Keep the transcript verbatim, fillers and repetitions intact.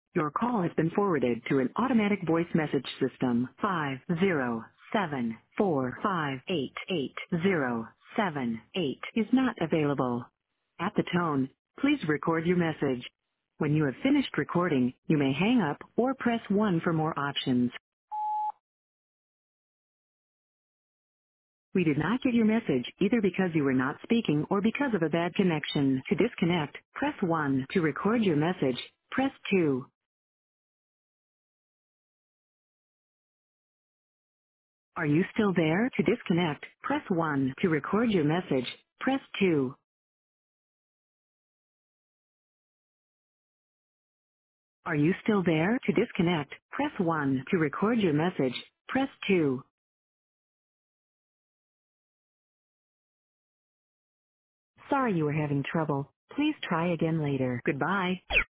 Your call has been forwarded to an automatic voice message system. Five zero seven four five eight eight zero seven eight is not available. At the tone, please record your message. When you have finished recording, you may hang up or press one for more options. We did not get your message either because you were not speaking or because of a bad connection. To disconnect, press one. To record your message, press two. Are you still there? To disconnect, press one. To record your message, press two. Are you still there? To disconnect, press one. To record your message, press two. Sorry you were having trouble. Please try again later. Goodbye.